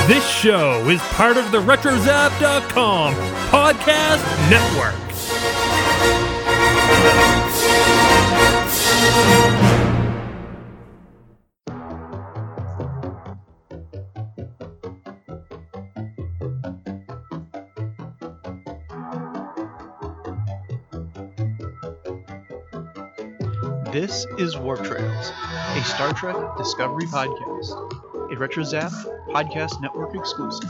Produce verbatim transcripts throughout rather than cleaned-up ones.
This show is part of the RetroZap dot com podcast network. This is Warp Trails, a Star Trek Discovery podcast, a RetroZap podcast network exclusive.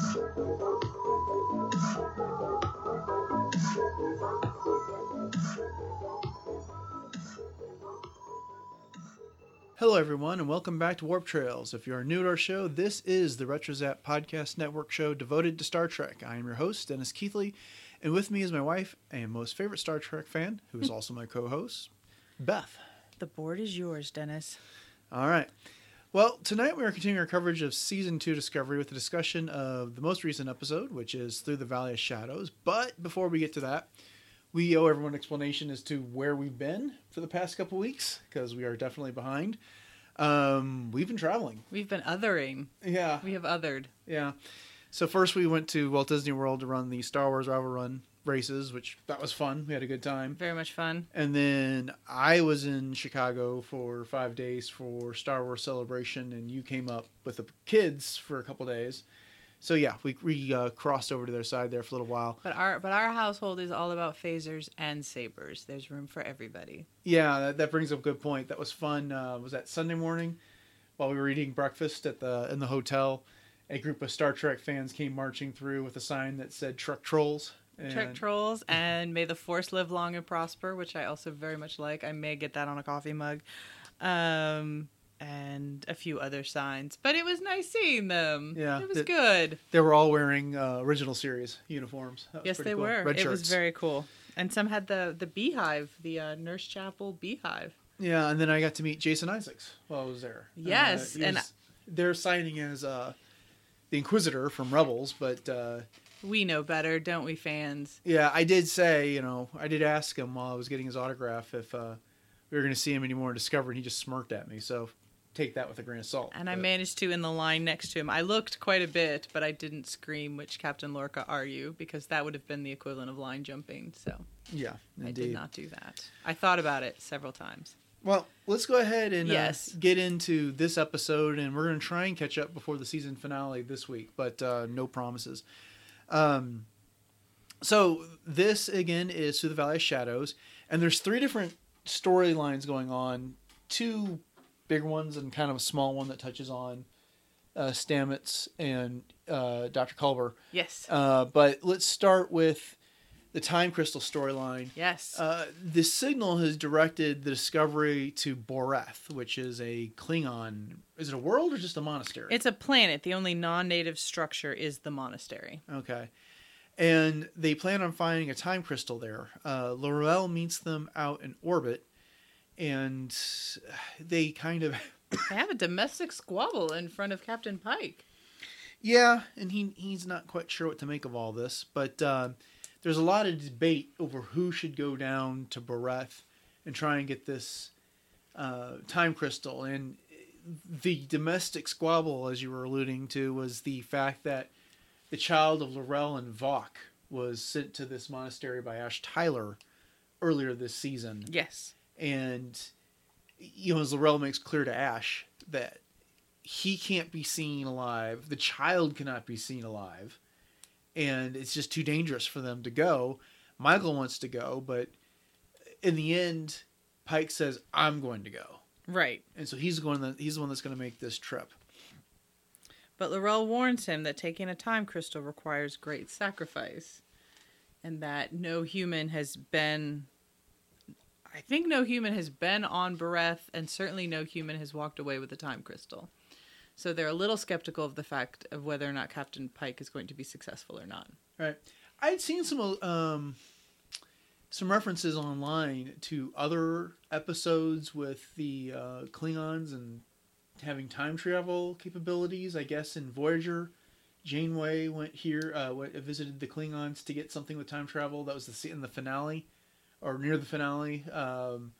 Hello everyone and welcome back to Warp Trails. If you are new to our show, this is the RetroZap podcast network show devoted to Star Trek. I am your host, Dennis Keithley, and with me is my wife and most favorite Star Trek fan, who is also my co-host, Beth. The board is yours, Dennis. All right. Well, tonight we are continuing our coverage of Season two Discovery with a discussion of the most recent episode, which is Through the Valley of Shadows. But before we get to that, we owe everyone an explanation as to where we've been for the past couple weeks, because we are definitely behind. Um, we've been traveling. We've been othering. Yeah. We have othered. Yeah. So first we went to Walt Disney World to run the Star Wars Rival Run races, which that was fun. We had a good time. Very much fun. And then I was in Chicago for five days for Star Wars Celebration, and you came up with the kids for a couple days. So yeah, we we uh, crossed over to their side there for a little while. But our but our household is all about phasers and sabers. There's room for everybody. Yeah, that, that brings up a good point. That was fun. Uh, was that Sunday morning while we were eating breakfast at the in the hotel? A group of Star Trek fans came marching through with a sign that said "Truck Trolls." And... Trek Trolls and May the Force Live Long and Prosper, which I also very much like. I may get that on a coffee mug. Um, and a few other signs. But it was nice seeing them. Yeah. It was it, good. They were all wearing uh, original series uniforms. Yes, they cool. were. Red it shirts. was very cool. And some had the, the beehive, the uh, Nurse Chapel beehive. Yeah, and then I got to meet Jason Isaacs while I was there. Yes. Uh, and was, I... They're signing as uh, the Inquisitor from Rebels, but... Uh, we know better, don't we, fans? Yeah, I did say, you know, I did ask him while I was getting his autograph if uh, we were going to see him anymore in Discovery, and he just smirked at me, so take that with a grain of salt. And but... I managed to in the line next to him. I looked quite a bit, but I didn't scream, which Captain Lorca are you? Because that would have been the equivalent of line jumping, so yeah, indeed. I did not do that. I thought about it several times. Well, let's go ahead and yes. uh, get into this episode, and we're going to try and catch up before the season finale this week, but uh, no promises. Um... So this, again, is Through the Valley of Shadows, and there's three different storylines going on, two big ones and kind of a small one that touches on uh, Stamets and uh, Doctor Culber. Yes. Uh, but let's start with the Time Crystal storyline. Yes. Uh, the Signal has directed the Discovery to Boreth, which is a Klingon... Is it a world or just a monastery? It's a planet. The only non-native structure is the monastery. Okay. And they plan on finding a time crystal there. Uh, L'Rell meets them out in orbit, and they kind of... They have a domestic squabble in front of Captain Pike. Yeah, and he he's not quite sure what to make of all this, but uh, there's a lot of debate over who should go down to Boreth and try and get this uh, time crystal. And the domestic squabble, as you were alluding to, was the fact that the child of L'Rell and Vok was sent to this monastery by Ash Tyler earlier this season. Yes. And, you know, as L'Rell makes clear to Ash that he can't be seen alive, the child cannot be seen alive, and it's just too dangerous for them to go. Michael wants to go, but in the end, Pike says, I'm going to go. Right. And so he's going to, he's the one that's going to make this trip. But L'Rell warns him that taking a time crystal requires great sacrifice, and that no human has been... I think no human has been on Boreth, and certainly no human has walked away with a time crystal. So they're a little skeptical of the fact of whether or not Captain Pike is going to be successful or not. Right. I'd seen some um, some references online to other episodes with the uh, Klingons and having time travel capabilities. I guess in Voyager, Janeway went here, uh, went, visited the Klingons to get something with time travel. That was the in the finale, or near the finale. Um,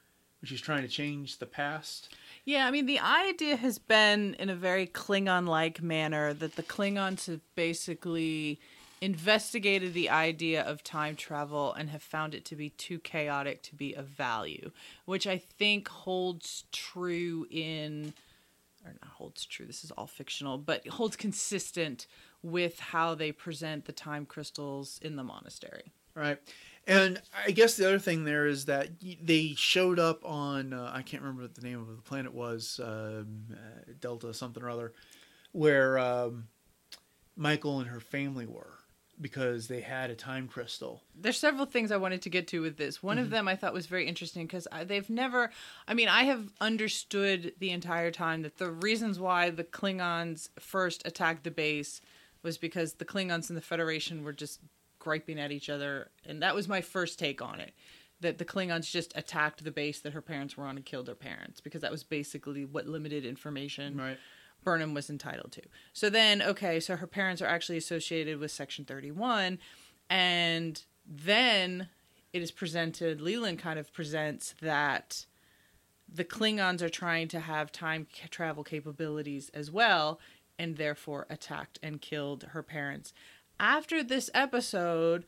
when she's trying to change the past. Yeah, I mean, the idea has been in a very Klingon-like manner that the Klingons have basically investigated the idea of time travel and have found it to be too chaotic to be of value, which I think holds true in, or not holds true, this is all fictional, but holds consistent with how they present the time crystals in the monastery. Right. And I guess the other thing there is that they showed up on, uh, I can't remember what the name of the planet was, um, uh, Delta something or other, where um, Michael and her family were, because they had a time crystal. There's several things I wanted to get to with this. One mm-hmm. of them I thought was very interesting because they've never, I mean, I have understood the entire time that the reasons why the Klingons first attacked the base was because the Klingons and the Federation were just griping at each other, and that was my first take on it, that the Klingons just attacked the base that her parents were on and killed her parents, because that was basically what limited information right. Burnham was entitled to. So then, okay, so her parents are actually associated with Section thirty-one, and then it is presented, Leland kind of presents that the Klingons are trying to have time travel capabilities as well, and therefore attacked and killed her parents. After this episode,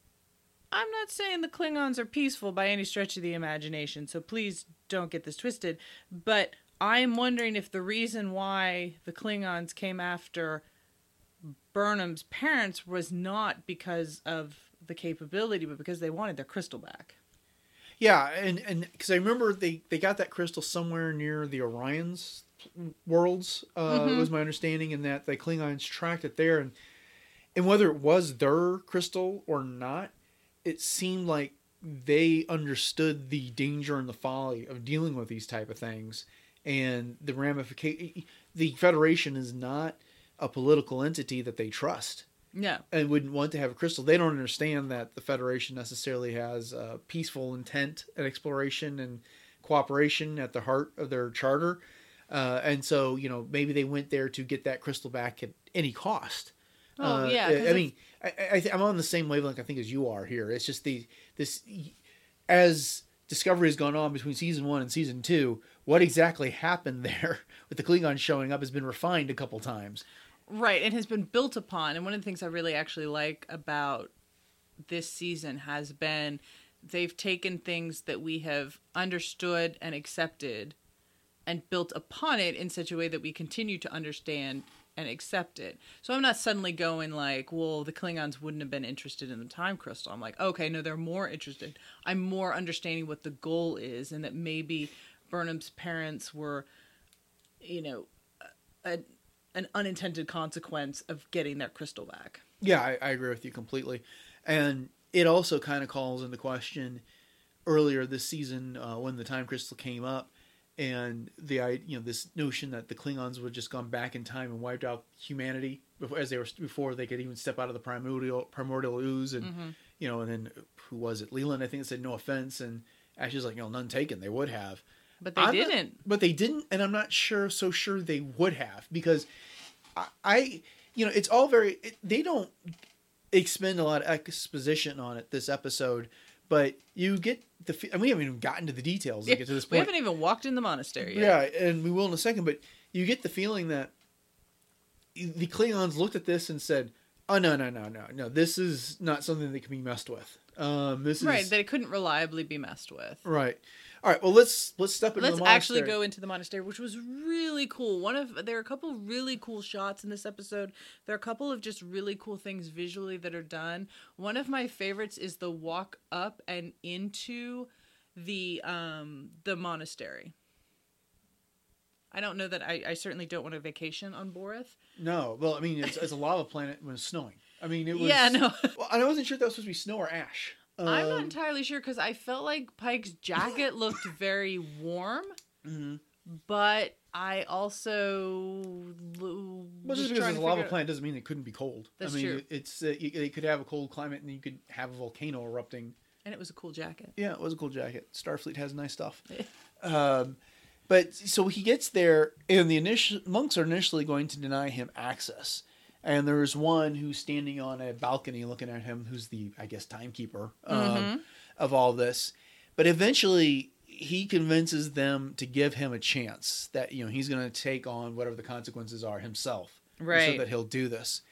I'm not saying the Klingons are peaceful by any stretch of the imagination, so please don't get this twisted, but I'm wondering if the reason why the Klingons came after Burnham's parents was not because of the capability, but because they wanted their crystal back. Yeah, and and because I remember they, they got that crystal somewhere near the Orion's worlds, uh, mm-hmm. was my understanding, and that the Klingons tracked it there, and And whether it was their crystal or not, it seemed like they understood the danger and the folly of dealing with these type of things. And the ramification, the Federation is not a political entity that they trust. No. And wouldn't want to have a crystal. They don't understand that the Federation necessarily has uh, peaceful intent and exploration and cooperation at the heart of their charter. Uh, and so, you know, maybe they went there to get that crystal back at any cost. Oh, uh, yeah. I, I if... mean, I, I, I'm on the same wavelength, I think, as you are here. It's just the this as Discovery has gone on between season one and season two, what exactly happened there with the Klingons showing up has been refined a couple times. Right, and has been built upon. And one of the things I really actually like about this season has been they've taken things that we have understood and accepted and built upon it in such a way that we continue to understand and accept it. So I'm not suddenly going like, well, the Klingons wouldn't have been interested in the time crystal. I'm like, okay, no, they're more interested. I'm more understanding what the goal is, and that maybe Burnham's parents were, you know, a, an unintended consequence of getting that crystal back. Yeah, I, I agree with you completely. And it also kind of calls into question earlier this season uh, when the time crystal came up, and the you know this notion that the Klingons would have just gone back in time and wiped out humanity before, as they were before they could even step out of the primordial primordial ooze, and mm-hmm. you know, and then who was it? Leland, I think, said no offense, and Ashley's like, you know, none taken. They would have, but they I'm didn't. Not, but they didn't, and I'm not sure so sure they would have, because I, I you know, it's all very it, they don't expend a lot of exposition on it this episode. But you get the, and we haven't even gotten to the details to yeah, get to this point. We haven't even walked in the monastery yet. Yeah, and we will in a second, but you get the feeling that the Klingons looked at this and said, oh, no, no, no, no, no, this is not something that can be messed with. Um, this right, is... that it couldn't reliably be messed with. Right. All right, well, let's let's step into let's the monastery. Let's actually go into the monastery, which was really cool. One of There are a couple really cool shots in this episode. There are a couple of just really cool things visually that are done. One of my favorites is the walk up and into the um, the monastery. I don't know that I, I certainly don't want a vacation on Boreth. No, well, I mean, it's, it's a lava planet when it's snowing. I mean, it was... Yeah, no. Well, I wasn't sure if that was supposed to be snow or ash. Um, I'm not entirely sure, because I felt like Pike's jacket looked very warm, mm-hmm. but I also l- well, just because it's a lava planet doesn't mean it couldn't be cold. That's I mean, true. It's uh, you, it could have a cold climate, and you could have a volcano erupting. And it was a cool jacket. Yeah, it was a cool jacket. Starfleet has nice stuff. um, but so he gets there, and the initial monks are initially going to deny him access. And there's one who's standing on a balcony looking at him, who's the, I guess, timekeeper um, mm-hmm. of all this. But eventually, he convinces them to give him a chance that, you know, he's going to take on whatever the consequences are himself. Right. So that he'll do this.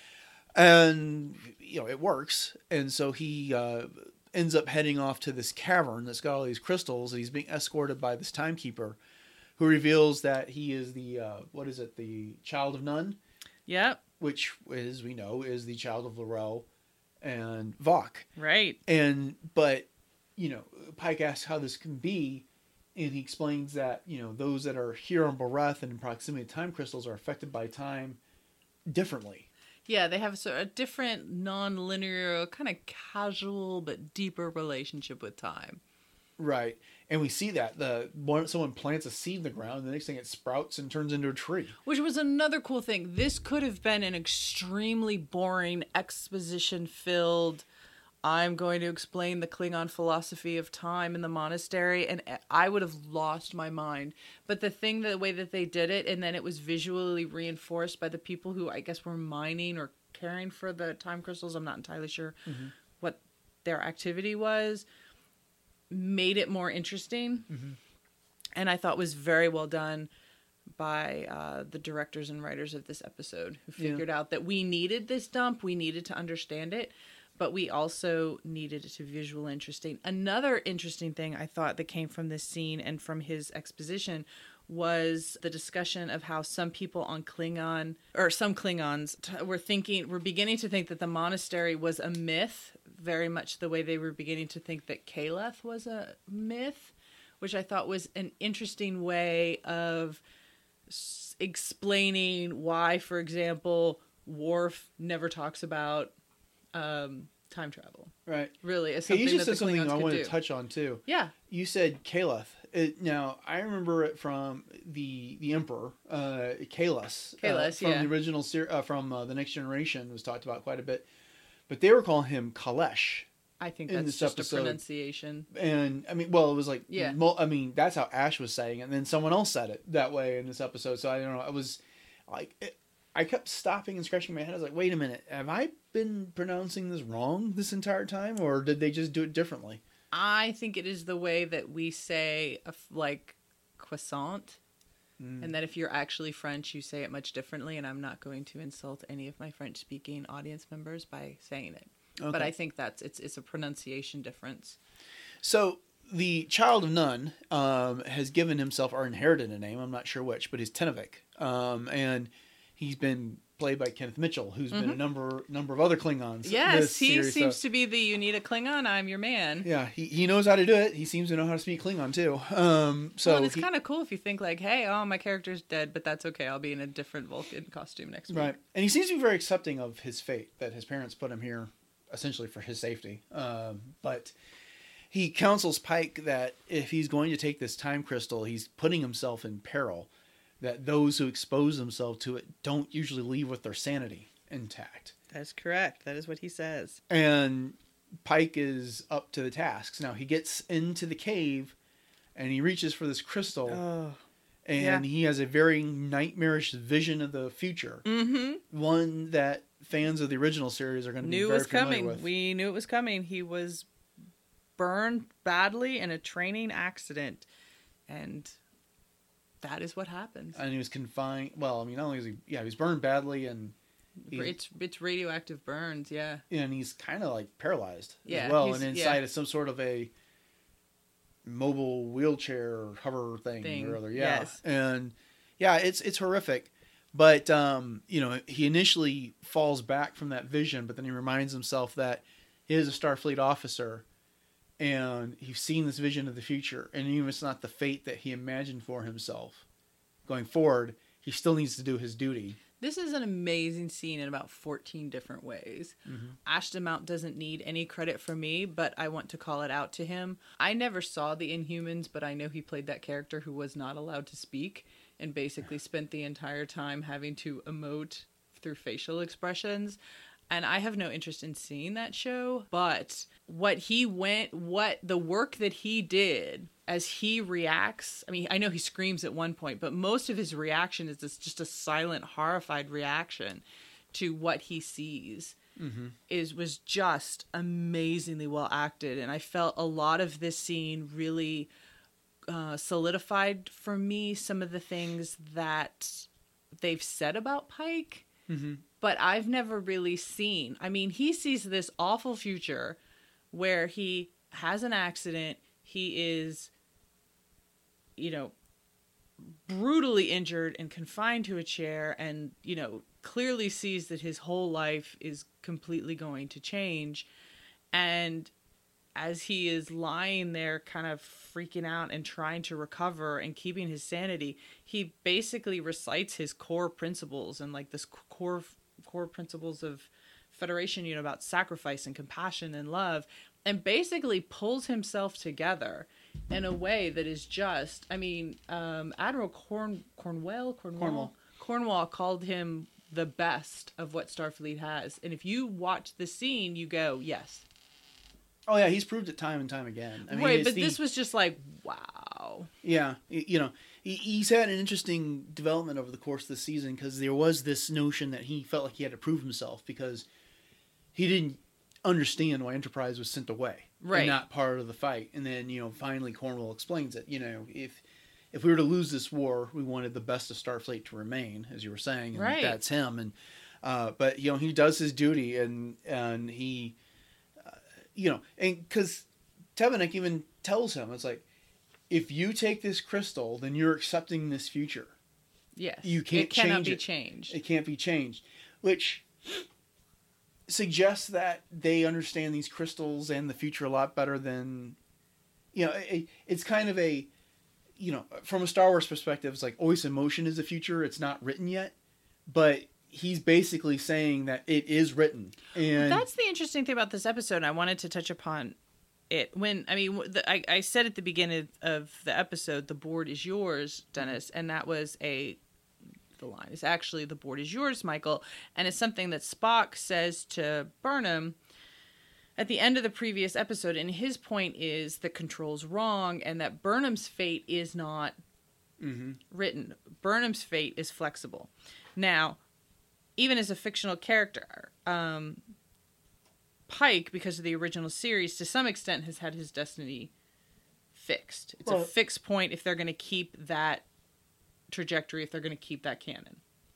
And, you know, it works. And so he uh, ends up heading off to this cavern that's got all these crystals. And he's being escorted by this timekeeper who reveals that he is the, uh, what is it, the Child of None? Yep. Which, as we know, is the child of L'Rell and Vok. Right. And, but, you know, Pike asks how this can be. And he explains that, you know, those that are here on Bareth and in proximity to time crystals are affected by time differently. Yeah, they have a sort of different, non-linear, kind of casual but deeper relationship with time. Right. And we see that. the one Someone plants a seed in the ground, and the next thing it sprouts and turns into a tree. Which was another cool thing. This could have been an extremely boring, exposition-filled, I'm going to explain the Klingon philosophy of time in the monastery, and I would have lost my mind. But the thing, the way that they did it, and then it was visually reinforced by the people who I guess were mining or caring for the time crystals, I'm not entirely sure mm-hmm. what their activity was, made it more interesting. Mm-hmm. And I thought was very well done by uh, the directors and writers of this episode, who figured yeah. out that we needed this dump, we needed to understand it, but we also needed it to be visual interesting. Another interesting thing I thought that came from this scene and from his exposition was the discussion of how some people on Klingon, or some Klingons, t- were thinking, were beginning to think that the monastery was a myth, very much the way they were beginning to think that Kaleth was a myth, which I thought was an interesting way of s- explaining why, for example, Worf never talks about um, time travel. Right. Really, it's hey, something you just that said the something Klingons I could want do. to touch on too. Yeah. You said Kaleth. It, now I remember it from the the Emperor, uh, Kahless. Kahless, uh, from yeah. the original ser- uh, from uh, the Next Generation was talked about quite a bit, but they were calling him Kalesh. I think in that's this just episode. a pronunciation. And I mean, well, it was like, Yeah. mul- I mean, that's how Ash was saying it, and then someone else said it that way in this episode. So I don't know. I was like, it, I kept stopping and scratching my head. I was like, wait a minute, have I been pronouncing this wrong this entire time, or did they just do it differently? I think it is the way that we say, a f- like, croissant, mm. and that if you're actually French, you say it much differently, and I'm not going to insult any of my French-speaking audience members by saying it. Okay. But I think that's it's it's a pronunciation difference. So the Child of None um, has given himself or inherited a name. I'm not sure which, but he's Tenavik, um, and he's been played by Kenneth Mitchell, who's mm-hmm. been a number number of other Klingons. Yes, he series, seems so. to be the you need a Klingon, I'm your man. Yeah, he he knows how to do it. He seems to know how to speak Klingon too. Um, so well, and it's kind of cool if you think like, hey, oh, my character's dead, but that's okay. I'll be in a different Vulcan costume next week. Right, and he seems to be very accepting of his fate, that his parents put him here essentially for his safety. Um, but he counsels Pike that if he's going to take this time crystal, he's putting himself in peril. That those who expose themselves to it don't usually leave with their sanity intact. That's correct. That is what he says. And Pike is up to the tasks. Now he gets into the cave and he reaches for this crystal. Oh, and yeah. he has a very nightmarish vision of the future. Mm-hmm. One that fans of the original series are going to be knew very it was coming. with. We knew it was coming. He was burned badly in a training accident. And that is what happens. And he was confined. Well, I mean, not only was he, yeah, he was burned badly, and he, it's it's radioactive burns, yeah. And he's kind of like paralyzed yeah, as well, and inside yeah. is some sort of a mobile wheelchair hover thing, thing. or other. Yeah, yes. And yeah, it's it's horrific. But um, you know, he initially falls back from that vision, but then he reminds himself that he is a Starfleet officer. And he's seen this vision of the future, and even if it's not the fate that he imagined for himself going forward, he still needs to do his duty. This is an amazing scene in about fourteen different ways. Mm-hmm. Ashton Mount doesn't need any credit from me, but I want to call it out to him. I never saw the Inhumans, but I know he played that character who was not allowed to speak and basically spent the entire time having to emote through facial expressions. And I have no interest in seeing that show, but what he went, what the work that he did as he reacts, I mean, I know he screams at one point, but most of his reaction is this, just a silent, horrified reaction to what he sees. Mm-hmm. Is was just amazingly well acted. And I felt a lot of this scene really uh, solidified for me some of the things that they've said about Pike, Mm-hmm. but I've never really seen. I mean, he sees this awful future where he has an accident. He is, you know, brutally injured and confined to a chair, and, you know, clearly sees that his whole life is completely going to change. And as he is lying there kind of freaking out and trying to recover and keeping his sanity, he basically recites his core principles and like this core core principles of Federation, you know, about sacrifice and compassion and love, and basically pulls himself together in a way that is just, I mean, um, Admiral Corn Cornwell Cornwall Cornwall. Cornwall called him the best of what Starfleet has. And if you watch the scene, you go, yes. Oh yeah, he's proved it time and time again. I mean, right, it's but the, this was just like, wow. Yeah, y- you know, he, he's had an interesting development over the course of the season because there was this notion that he felt like he had to prove himself because he didn't understand why Enterprise was sent away, Right. and not part of the fight. And then, you know, finally Cornwall explains it. You know, if if we were to lose this war, we wanted the best of Starfleet to remain, as you were saying, and Right. that's him. And uh, but you know, he does his duty, and and he, uh, you know, and because Tevenik even tells him, it's like, if you take this crystal, then you're accepting this future. Yes. You can't It cannot change be it. changed. It can't be changed, which suggests that they understand these crystals and the future a lot better than, you know, it, it's kind of a, you know, from a Star Wars perspective, it's like always in motion is the future. It's not written yet, but he's basically saying that it is written. And That's the interesting thing about this episode, and I wanted to touch upon it. When, I mean, the, I, I said at the beginning of the episode, the board is yours, Dennis, and that was a, the line is actually, the board is yours, Michael, and it's something that Spock says to Burnham at the end of the previous episode, and his point is the control's wrong, and that Burnham's fate is not Mhm. written. Burnham's fate is flexible. Now, even as a fictional character, um, Pike, because of the original series, to some extent has had his destiny fixed. It's Well- a fixed point if they're going to keep that trajectory, if they're going to keep that canon.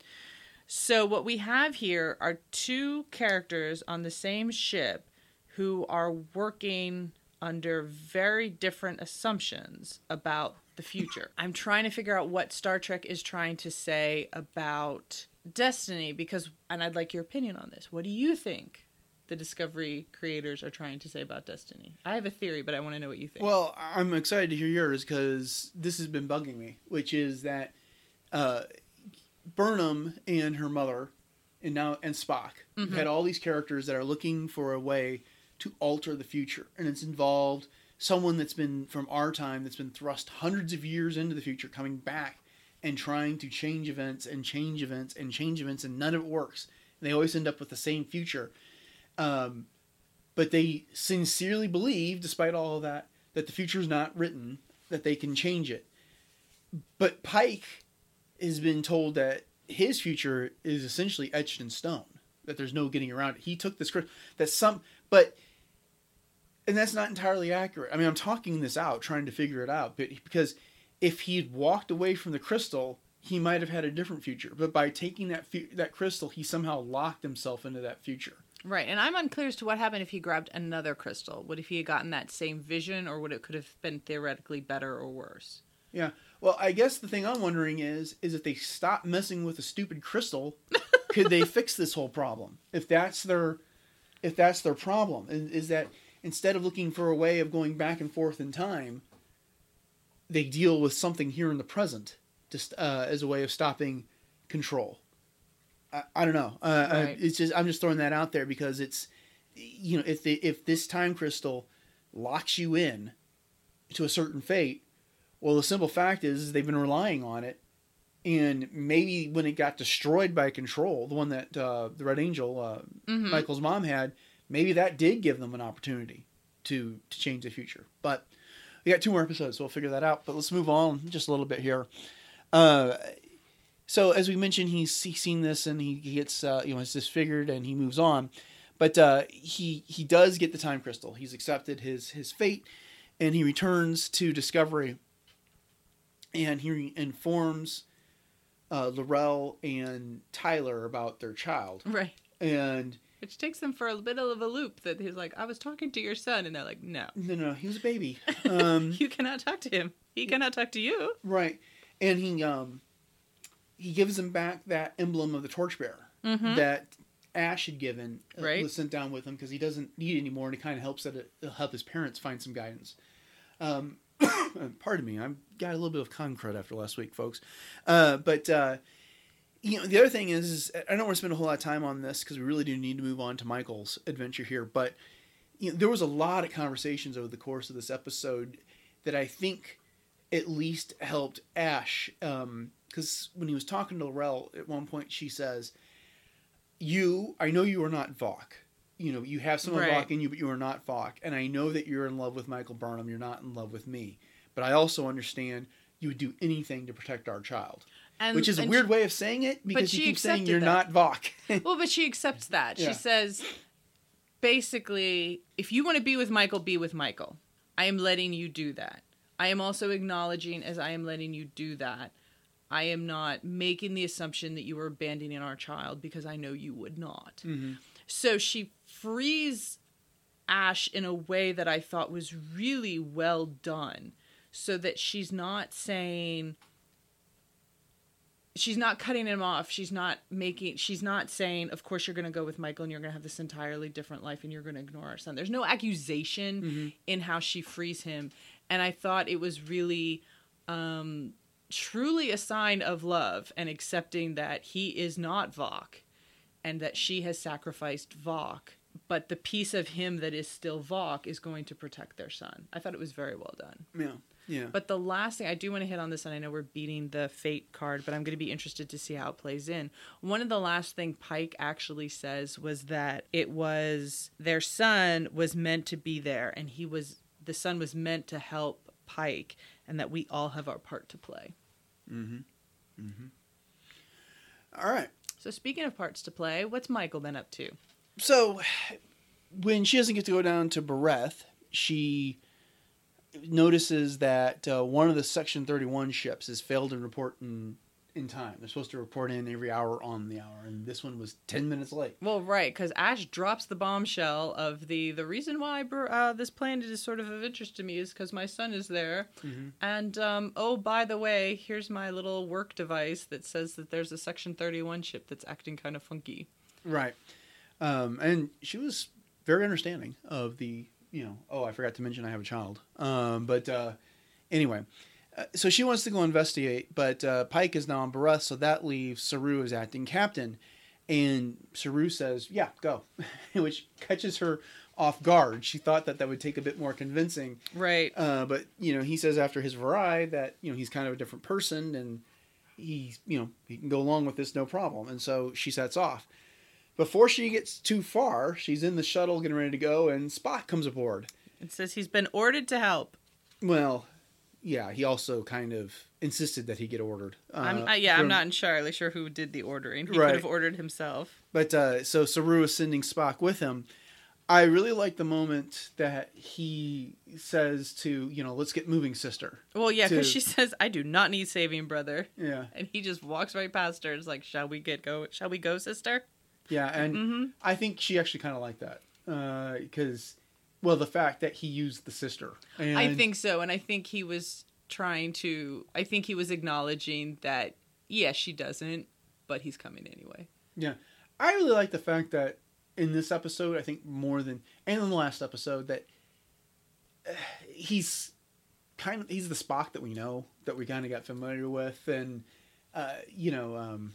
So what we have here are two characters on the same ship who are working under very different assumptions about the future. I'm trying to figure out what Star Trek is trying to say about destiny, because, and I'd like your opinion on this. What do you think the Discovery creators are trying to say about destiny? I have a theory, but I want to know what you think. Well, I'm excited to hear yours because this has been bugging me, which is that uh, Burnham and her mother, and now and Spock, have had all these characters that are looking for a way to alter the future, and it's involved someone that's been from our time that's been thrust hundreds of years into the future, coming back and trying to change events and change events and change events, and none of it works. And they always end up with the same future. Um, but they sincerely believe, despite all of that, that the future is not written, that they can change it. But Pike has been told that his future is essentially etched in stone, that there's no getting around it. He took this, that some, but, and that's not entirely accurate. I mean, I'm talking this out, trying to figure it out, but because if he'd walked away from the crystal, he might have had a different future. But by taking that fu- that crystal, he somehow locked himself into that future. Right, and I'm unclear as to what happened if he grabbed another crystal. Would if he had gotten that same vision, or would it could have been theoretically better or worse? Yeah. Well, I guess the thing I'm wondering is, is if they stop messing with a stupid crystal, could they fix this whole problem? If that's their, if that's their problem, is, is that instead of looking for a way of going back and forth in time, they deal with something here in the present, just uh, as a way of stopping control. I, I don't know. Uh, Right. I, it's just I'm just throwing that out there because it's, you know, if the, if this time crystal locks you in to a certain fate, well, the simple fact is, is they've been relying on it, and maybe when it got destroyed by Control, the one that uh, the Red Angel, uh, Mhm. Michael's mom had, maybe that did give them an opportunity to to change the future. But we got two more episodes, so we'll figure that out. But let's move on just a little bit here. Uh, so as we mentioned, he's, he's seen this and he, he gets uh, you know, it's disfigured and he moves on. But uh, he he does get the time crystal. He's accepted his his fate, and he returns to Discovery. and he informs uh, L'Rell and Tyler about their child. Right. And which takes them for a bit of a loop that he's like, I was talking to your son. And they're like, no. No, no, he was a baby. Um, you cannot talk to him. He cannot talk to you. Right. And he um, he gives him back that emblem of the torchbearer mm-hmm. that Ash had given. Right. Uh, was sent down with him because he doesn't need it anymore, and it kind of helps that it, it'll help his parents find some guidance. Um, pardon me, I've got a little bit of con crud after last week, folks. Uh, but, uh, you know, the other thing is, is I don't want to spend a whole lot of time on this because we really do need to move on to Michael's adventure here. But you know, there was a lot of conversations over the course of this episode that I think at least helped Ash. Um, because when he was talking to L'Rell, at one point she says, you, I know you are not Vok. You know, you have some of right. Vok in you, but you are not Vok. And I know that you're in love with Michael Burnham. You're not in love with me. But I also understand you would do anything to protect our child. And, Which is a weird she, way of saying it because you keep saying you're that. not Vok. Well, but she accepts that. Yeah. She says, basically, if you want to be with Michael, be with Michael. I am letting you do that. I am also acknowledging as I am letting you do that, I am not making the assumption that you are abandoning our child because I know you would not. Mm-hmm. So she frees Ash in a way that I thought was really well done so that she's not saying... She's not cutting him off. She's not making, she's not saying, of course you're going to go with Michael and you're going to have this entirely different life and you're going to ignore our son. There's no accusation mm-hmm. in how she frees him. And I thought it was really, um, truly a sign of love and accepting that he is not Vok and that she has sacrificed Vok, but the piece of him that is still Vok is going to protect their son. I thought it was very well done. Yeah. Yeah. But the last thing, I do want to hit on this, and I know we're beating the fate card, but I'm going to be interested to see how it plays in. One of the last thing Pike actually says was that it was, their son was meant to be there, and he was, the son was meant to help Pike, and that we all have our part to play. Mm-hmm. Mm-hmm. All right. So speaking of parts to play, what's Michael been up to? So, when she doesn't get to go down to Bereth, she... notices that uh, one of the Section thirty-one ships has failed to report in, in time. They're supposed to report in every hour on the hour, and this one was ten minutes late. Well, right, because Ash drops the bombshell of the, the reason why uh, this planet is sort of of interest to me is because my son is there. Mm-hmm. And, um, oh, by the way, here's my little work device that says that there's a Section thirty-one ship that's acting kind of funky. Right. Um, and she was very understanding of the... You know, oh, I forgot to mention I have a child. Um, but uh, anyway, uh, so she wants to go investigate, but uh, Pike is now on Bereth, so that leaves Saru as acting captain. And Saru says, yeah, go, which catches her off guard. She thought that that would take a bit more convincing. Right. Uh, but, you know, he says after his Varai that, you know, he's kind of a different person and he's, you know, he can go along with this no problem. And so she sets off. Before she gets too far, she's in the shuttle getting ready to go, and Spock comes aboard. It says he's been ordered to help. Well, yeah, he also kind of insisted that he get ordered. Uh, I'm, uh, yeah, from, I'm not entirely sure who did the ordering. He right. could have ordered himself. But uh, so Saru is sending Spock with him. I really like the moment that he says to, you know, let's get moving, sister. Well, yeah, because to, she says, I do not need saving, brother. Yeah. And he just walks right past her. It's like, shall we get go? Shall we go, sister? Yeah, and mm-hmm. I think she actually kind of liked that. Because, uh, well, the fact that he used the sister. And I think so. And I think he was trying to, I think he was acknowledging that, yeah, she doesn't, but he's coming anyway. Yeah. I really like the fact that in this episode, I think more than, and in the last episode, that uh, he's kind of, he's the Spock that we know, that we kind of got familiar with. And, uh, you know, um,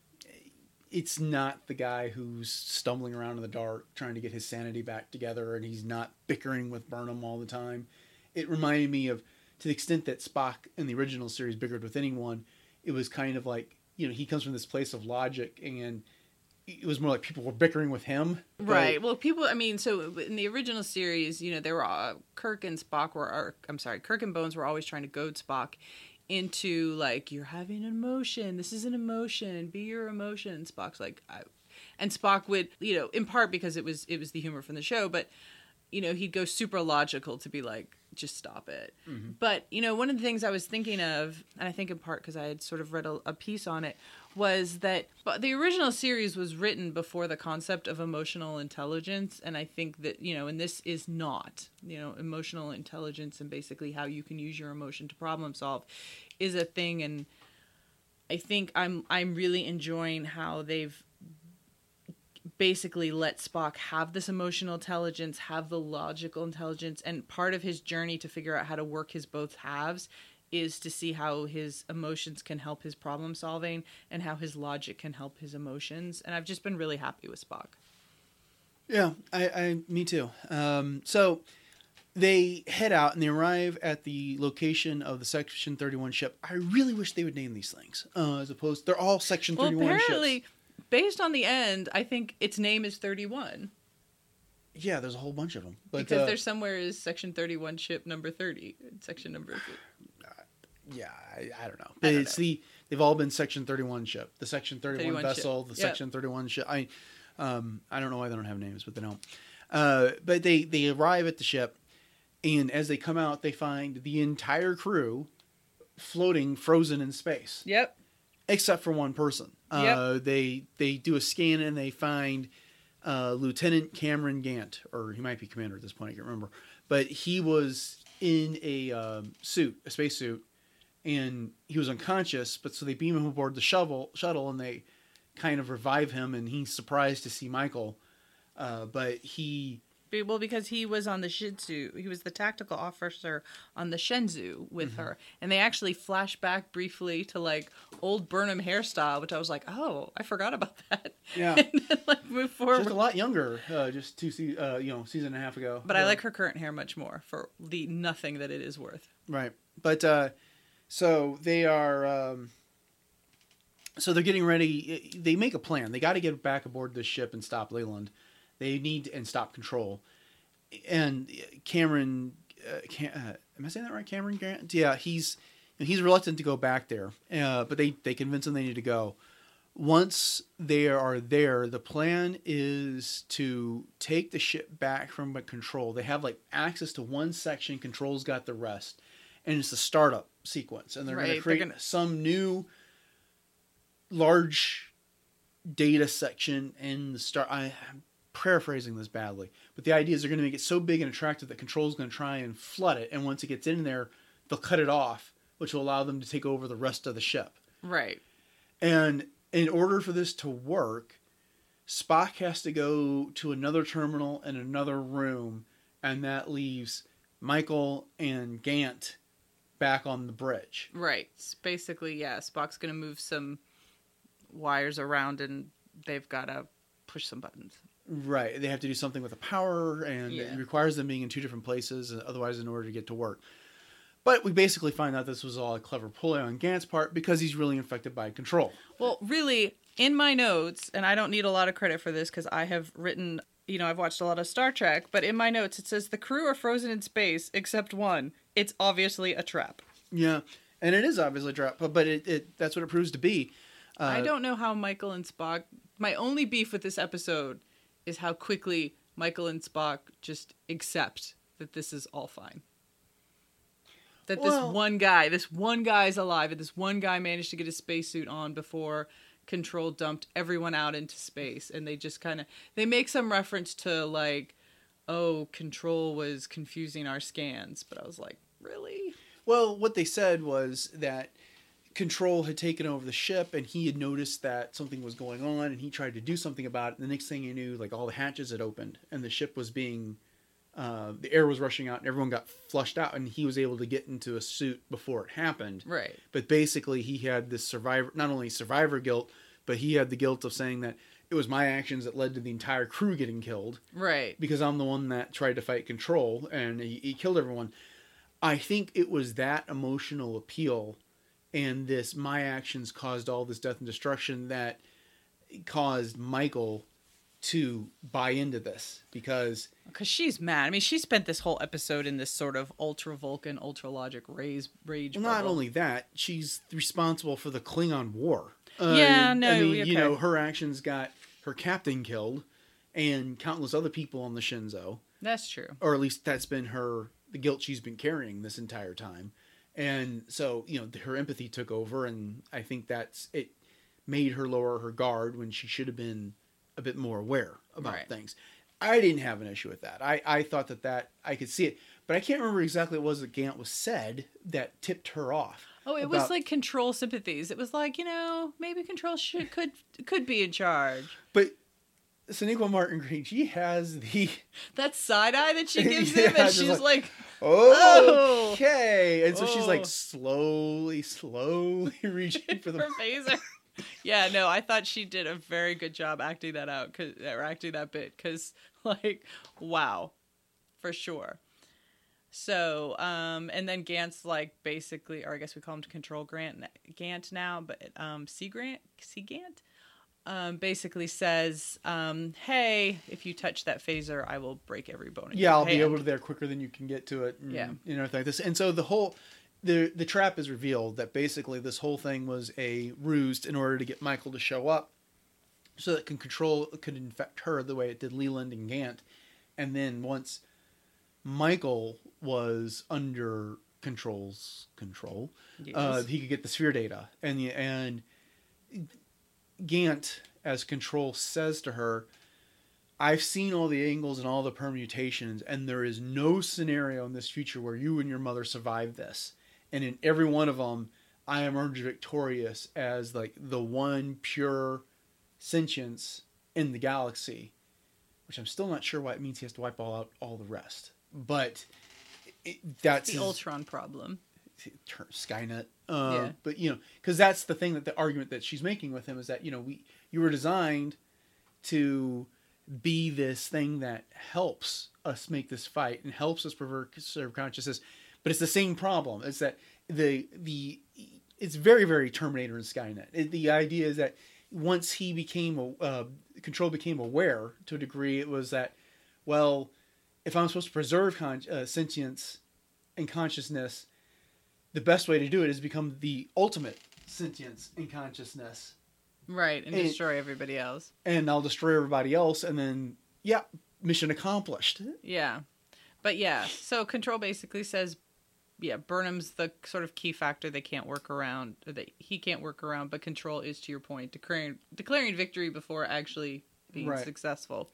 it's not the guy who's stumbling around in the dark trying to get his sanity back together, and he's not bickering with Burnham all the time. It reminded me of, to the extent that Spock in the original series bickered with anyone, it was kind of like, you know, he comes from this place of logic, and it was more like people were bickering with him. Right. Well, people, I mean, so in the original series, you know, there were, uh, Kirk and Spock were, or, I'm sorry, Kirk and Bones were always trying to goad Spock into, like, you're having an emotion, this is an emotion, be your emotion. And Spock's like, I... and Spock would, you know, in part because it was it was the humor from the show, but you know, he'd go super logical to be like, just stop it. Mm-hmm. But, you know, one of the things I was thinking of, and I think in part because I had sort of read a, a piece on it, was that but the original series was written before the concept of emotional intelligence. And I think that, you know, and this is not, you know, emotional intelligence and basically how you can use your emotion to problem solve is a thing. And I think I'm I'm really enjoying how they've basically let Spock have this emotional intelligence, have the logical intelligence, and part of his journey to figure out how to work his both halves is to see how his emotions can help his problem solving and how his logic can help his emotions. And I've just been really happy with Spock. Yeah, I, I me too. Um, so they head out and they arrive at the location of the Section thirty-one ship. I really wish they would name these things uh, as opposed. They're all Section Well, thirty-one apparently, ships. based on the end, I think its name is thirty-one. Yeah, there's a whole bunch of them. But, because uh, there's somewhere is Section thirty-one ship number thirty, section number three. Yeah, I, I don't know. But don't it's know. the they've all been Section thirty-one ship, the Section thirty-one, thirty-one vessel, ship. the Yep. Section thirty-one ship. I, um, I don't know why they don't have names, but they don't. Uh, but they they arrive at the ship, and as they come out, they find the entire crew floating, frozen in space, Yep. except for one person. Yep. Uh, they they do a scan and they find uh, Lieutenant Cameron Gant, or he might be commander at this point. I can't remember, but he was in a um, suit, a space suit. And he was unconscious, but so they beam him aboard the shovel, shuttle and they kind of revive him, and he's surprised to see Michael. Uh, but he... Be- Well, because he was on the Shenzhou. He was the tactical officer on the Shenzhou with Mm-hmm. her. And they actually flash back briefly to, like, old Burnham hairstyle, which I was like, oh, I forgot about that. Yeah. And then, like, move forward. Just a lot younger, uh, just two, se- uh, you know, season and a half ago. But I Yeah. like her current hair much more for the nothing that it is worth. Right. But, uh, so they are, um, so they're getting ready. They make a plan. They got to get back aboard this ship and stop Leyland. They need, and stop Control. And Cameron, uh, Cam, uh, am I saying that right? Cameron Grant? Yeah, he's, he's reluctant to go back there. Uh, but they, they convince him they need to go. Once they are there, the plan is to take the ship back from Control. They have like access to one section. Control's got the rest. And it's the startup sequence, and they're Right, going they're to create gonna- some new large data section in the start. I, I'm paraphrasing this badly, but the idea is they're going to make it so big and attractive that Control's going to try and flood it, and once it gets in there, they'll cut it off, which will allow them to take over the rest of the ship. Right. And in order for this to work, Spock has to go to another terminal and another room, and that leaves Michael and Gant back on the bridge. Right. It's basically, yeah, Spock's going to move some wires around and they've got to push some buttons. Right. They have to do something with the power, and Yeah. it requires them being in two different places, otherwise in order to get to work. But we basically find out this was all a clever ploy on Gant's part because he's really infected by Control. Well, really, in my notes, and I don't need a lot of credit for this because I have written, you know, I've watched a lot of Star Trek, but in my notes it says the crew are frozen in space except one. It's obviously a trap. Yeah. And it is obviously a trap, but, but it, it that's what it proves to be. Uh, I don't know how Michael and Spock... My only beef with this episode is how quickly Michael and Spock just accept that this is all fine. That this Well- one guy, this one guy's alive, and this one guy managed to get his spacesuit on before Control dumped everyone out into space. And they just kind of... They make some reference to, like, oh, Control was confusing our scans. But I was like, really? Well, what they said was that Control had taken over the ship, and he had noticed that something was going on, and he tried to do something about it. And the next thing you knew, like all the hatches had opened, and the ship was being, uh, the air was rushing out, and everyone got flushed out, and he was able to get into a suit before it happened. Right. But basically, he had this survivor, not only survivor guilt, but he had the guilt of saying that it was my actions that led to the entire crew getting killed. Right. Because I'm the one that tried to fight Control, and he, he killed everyone. I think it was that emotional appeal and this my actions caused all this death and destruction that caused Michael to buy into this, because Because she's mad. I mean, she spent this whole episode in this sort of ultra Vulcan, ultra logic rage, rage well, not bubble. only that, she's responsible for the Klingon war. Uh, Yeah, no, I mean, okay. you know, her actions got her captain killed and countless other people on the Shenzhou. That's true. Or at least that's been her, the guilt she's been carrying this entire time. And so, you know, her empathy took over, and I think that's, it made her lower her guard when she should have been a bit more aware about Right. things. I didn't have an issue with that. I, I thought that that, I could see it, but I can't remember exactly what it was that Gant was said that tipped her off. Oh, it about- was like Control sympathies. It was like, you know, maybe Control should could could be in charge. But Sonequa Martin Green, she has the, That side eye that she gives Yeah, him, and just she's like- like, oh, okay. And so she's Oh. like slowly, slowly reaching for the her phaser. Yeah, no, I thought she did a very good job acting that out, cause, or acting that bit, because, like, wow, for sure. So, um, and then Gant's like basically, or I guess we call him Control Grant, Gant now, but um, C Grant, C Gant, um, basically says, um, "Hey, if you touch that phaser, I will break every bone in Yeah, your I'll hand." be able to there quicker than you can get to it. And, Yeah. you know, everything like this. And so the whole, the the trap is revealed that basically this whole thing was a ruse in order to get Michael to show up, so that can control could infect her the way it did Leland and Gant. And then once Michael was under Control's control, Yes. uh, he could get the sphere data, and the, and Gant, as Control, says to her, I've seen all the angles and all the permutations, and there is no scenario in this future where you and your mother survive this. And in every one of them, I emerge victorious as like the one pure sentience in the galaxy, which I'm still not sure why it means he has to wipe all out all the rest. But it, that's the his- Ultron problem. ter- Skynet. Uh, Yeah. But, you know, because that's the thing that the argument that she's making with him is that, you know, we you were designed to be this thing that helps us make this fight and helps us preserve consciousness. But it's the same problem. It's that the, the, it's very, very Terminator and Skynet. It, the idea is that once he became, uh, Control became aware to a degree, it was that, well, if I'm supposed to preserve con- uh, sentience and consciousness, the best way to do it is become the ultimate sentience and consciousness, Right, and And- destroy everybody else. and I'll destroy everybody else, and then yeah, mission accomplished. Yeah. But yeah, so Control basically says, yeah, Burnham's the sort of key factor they can't work around, or that he can't work around, but Control is, to your point, declaring declaring victory before actually being Right. successful.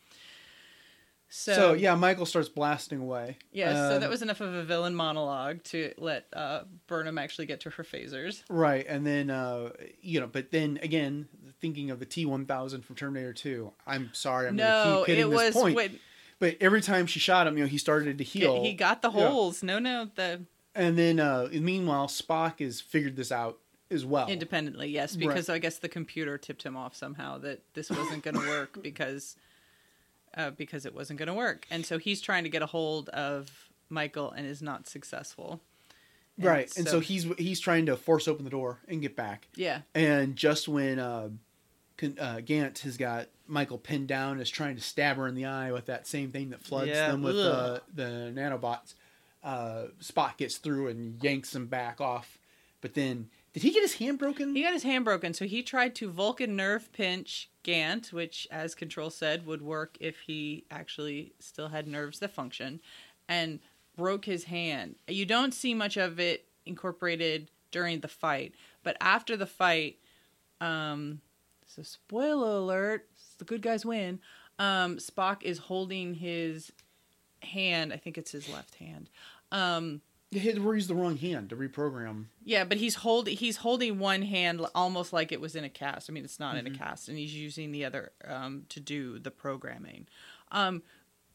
So, So, yeah, Michael starts blasting away. yeah, so Um, that was enough of a villain monologue to let uh, Burnham actually get to her phasers. right, and then uh, you know, but then again, thinking of the T one thousand from Terminator two. I'm sorry, I'm going to No, keep hitting it this was point, when but every time she shot him, you know, he started to heal. he got the Yeah. holes. No, no, the And then, uh, meanwhile, Spock has figured this out as well. independently, yes, because I guess the computer tipped him off somehow that this wasn't going to work because uh, because it wasn't going to work, and so he's trying to get a hold of Michael and is not successful. And Right, and so he's he's trying to force open the door and get back. yeah, And just when uh, Con- uh, Gant has got Michael pinned down, is trying to stab her in the eye with that same thing that floods Yeah, them with uh, ugh. the nanobots, uh, Spock gets through and yanks him back off. But then, did he get his hand broken? he got his hand broken, so he tried to Vulcan nerve pinch Gant, which, as Control said, would work if he actually still had nerves that function, and broke his hand. You don't see much of it incorporated during the fight, but after the fight, um, so spoiler alert, the good guys win. Um, Spock is holding his hand. I think it's his left hand. Um, He had to use the wrong hand to reprogram. yeah, but he's holding he's holding one hand l- almost like it was in a cast. I mean, it's not in Mm-hmm. a cast, and he's using the other um, to do the programming. Um,